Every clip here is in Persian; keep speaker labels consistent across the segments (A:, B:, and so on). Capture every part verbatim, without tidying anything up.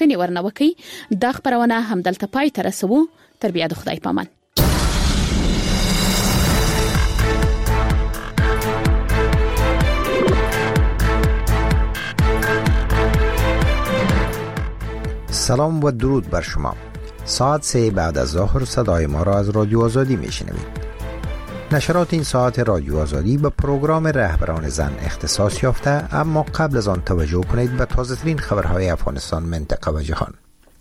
A: پوښتنې ورنوکي. دا خبرونه همدلته پای ته رسوو. تر بیا د خدای پامان.
B: سلام و درود بر شما. ساعت سه بعد از ظهر صدای ما را از رادیو آزادی میشنوید. نشرات این ساعت رادیو آزادی به پروگرام رهبران زن اختصاص یافته، اما قبل از آن توجه کنید به تازه ترین خبرهای افغانستان، منطقه و جهان.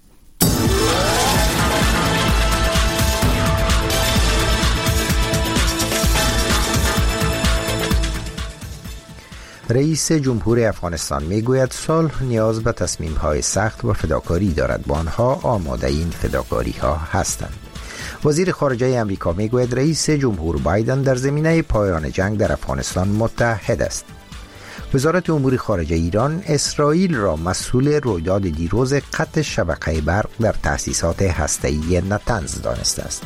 B: رئیس جمهور افغانستان میگوید صلح نیاز به تصمیم‌های سخت و فداکاری دارد و آنها آماده این فداکاری‌ها هستند. وزیر خارجه امریکا میگوید رئیس جمهور بایدن در زمینه پایان جنگ در افغانستان متحد است. وزارت امور خارجه ایران اسرائیل را مسئول رویداد دیروز قطع شبکه برق در تأسیسات هسته‌ای نتنز دانسته است.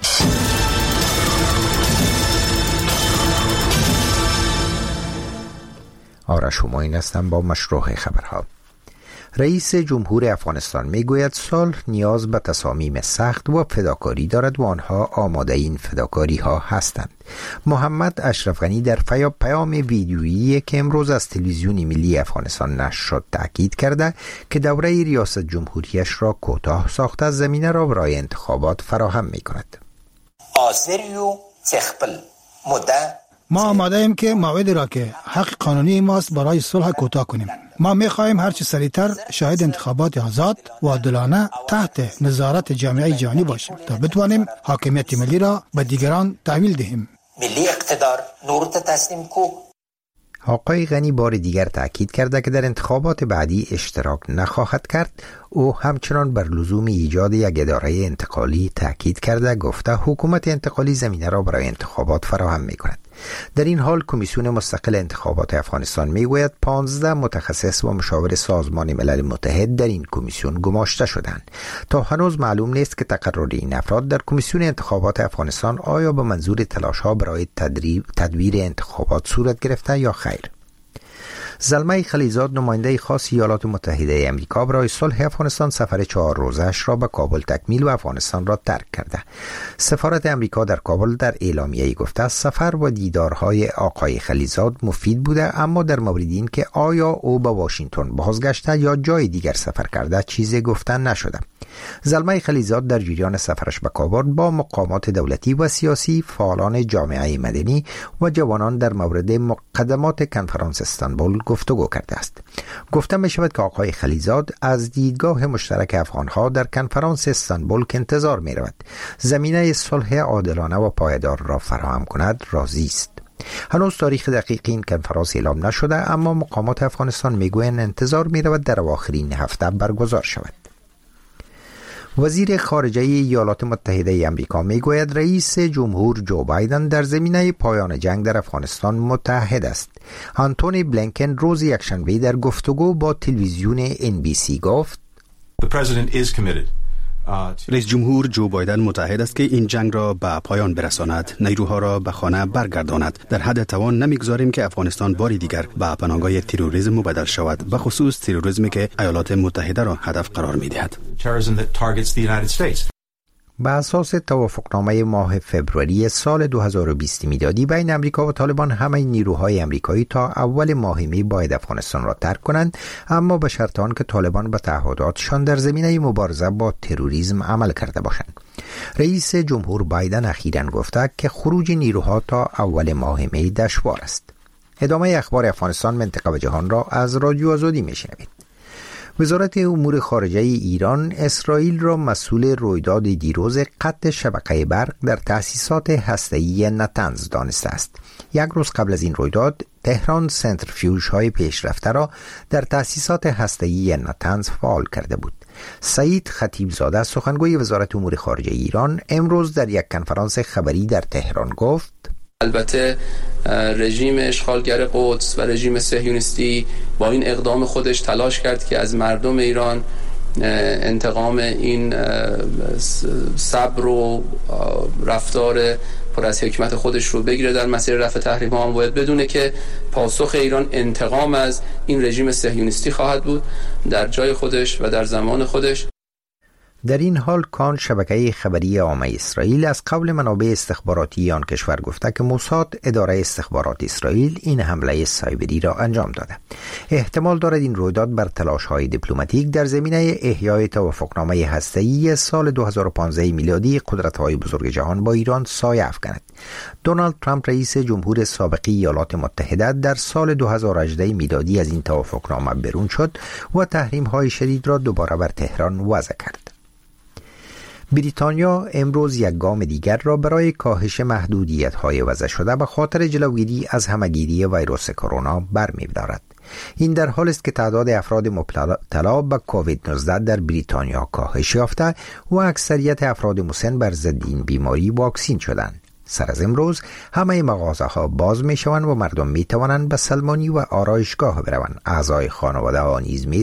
B: آرش همایون هستم با مشروع خبرها. رئیس جمهور افغانستان میگوید صلح نیاز به تصامیم سخت و فداکاری دارد و آنها آماده این فداکاری ها هستند. محمد اشرف غنی در پیام ویدیویی که امروز از تلویزیون ملی افغانستان نشر شد تاکید کرده که دوره ریاست جمهوریش را کوتاه ساخته زمینه را برای انتخابات فراهم می کند.
C: آسریو تخبل مده
D: ما آماده ایم که موعدی را که حق قانونی ماست برای صلح کوتاه کنیم. ما می خواهیم هر چه سریعتر شاهد انتخابات آزاد و عادلانه تحت نظارت جامعه جهانی باشیم تا بتوانیم حاکمیت ملی را به دیگران تحویل دهیم.
C: ملی اقتدار نور تسلیم کو.
B: آقای غنی بار دیگر تاکید کرده که در انتخابات بعدی اشتراک نخواهد کرد. او همچنان بر لزوم ایجاد یک اداره انتقالی تاکید کرده، گفته حکومت انتقالی زمینه را برای انتخابات فراهم می کند. در این حال کمیسیون مستقل انتخابات افغانستان میگوید پانزده متخصص و مشاور سازمان ملل متحد در این کمیسیون گماشته شدند. تا هنوز معلوم نیست که تقرر این افراد در کمیسیون انتخابات افغانستان آیا به منظور تلاش‌ها برای تدبیر انتخابات صورت گرفته یا خیر. زلمه خلیزاد نماینده خاص ایالات متحده آمریکا برای صلح افغانستان سفر چهار روزه‌اش را به کابل تکمیل و افغانستان را ترک کرده. سفارت آمریکا در کابل در اعلامیه‌ای گفته سفر و دیدارهای آقای خلیزاد مفید بوده، اما در مورد این که آیا او به واشنگتن بازگشته یا جای دیگر سفر کرده چیزی گفتن نشده. زلمه خلیزاد در جریان سفرش به کابل با مقامات دولتی و سیاسی، فعالان جامعه مدنی و جوانان در مورد مقدمات کنفرانس استانبول گفتگو کرده است. گفته می شود که آقای خلیزاد از دیدگاه مشترک افغانها در کنفرانس استانبول که انتظار می رود زمینه صلح عادلانه و پایدار را فراهم کند راضی است. هنوز تاریخ دقیق این کنفرانس اعلام نشده، اما مقامات افغانستان می گویند انتظار می رود در اواخر این هفته برگزار شود. وزیر خارجه ایالات متحده آمریکا میگوید رئیس جمهور جو بایدن در زمینه پایان جنگ در افغانستان متحد است. آنتونی بلینکن روز یکشنبه در گفتگو با تلویزیون ان بی سی گفت
E: رئیس جمهور جو بایدن متحد است که این جنگ را به پایان برساند، نیروها را به خانه برگرداند. در حد توان نمیگذاریم که افغانستان باری دیگر به پناهگاه تروریسم مبدل شود، به خصوص تروریسمی که ایالات متحده را هدف قرار می‌دهد.
B: به اساس توافقنامه ماه فوریه سال دو هزار و بیست میلادی بین امریکا و طالبان، همه نیروهای امریکایی تا اول ماه می باید افغانستان را ترک کنند، اما به شرط آنکه طالبان به تعهداتشان در زمینه مبارزه با تروریسم عمل کرده باشند. رئیس جمهور بایدن اخیراً گفته که خروج نیروها تا اول ماه می دشوار است. ادامه اخبار افغانستان، منطقه و جهان را از رادیو آزادی میشنوید. وزارت امور خارجه ایران اسرائیل را مسئول رویداد دیروز قطع شبکه برق در تأسیسات هسته‌ای نتنز دانسته است. یک روز قبل از این رویداد، تهران سنتریفیوژهای پیشرفته را در تأسیسات هسته‌ای نتنز فعال کرده بود. سعید خطیبزاده سخنگوی وزارت امور خارجه ایران امروز در یک کنفرانس خبری در تهران گفت:
F: البته رژیم اشغالگر قدس و رژیم صهیونیستی با این اقدام خودش تلاش کرد که از مردم ایران انتقام این صبر و رفتار پر از حکمت خودش رو بگیره در مسیر رفع تحریم ها. هم باید بدونه که پاسخ ایران انتقام از این رژیم صهیونیستی خواهد بود در جای خودش و در زمان خودش.
B: در این حال کان شبکه خبری عامه اسرائیل از قول منابع استخباراتی آن کشور گفته که موساد اداره استخبارات اسرائیل این حمله سایبری را انجام داده. احتمال دارد این رویداد بر تلاش‌های دیپلماتیک در زمینه احیای توافقنامه هسته‌ای سال دو هزار و پانزده میلادی قدرت‌های بزرگ جهان با ایران سایه افکند. دونالد ترامپ رئیس جمهور سابق ایالات متحده در سال دو هزار و هجده میلادی از این توافقنامه بیرون شد و تحریم‌های شدید را دوباره بر تهران وضع کرد. بریتانیا امروز یک گام دیگر را برای کاهش محدودیت‌های وضع شده به خاطر جلوگیری از همه‌گیری ویروس کرونا برمی‌دارد. این در حالی است که تعداد افراد مبتلا به کووید نوزده در بریتانیا کاهش یافته و اکثریت افراد مسن بر ضد این بیماری واکسین شدند. سر از امروز همه مغازه‌ها باز می‌شوند و مردم می‌توانند به سلمانی و آرایشگاه بروند. اعضای خانواده ها نیز می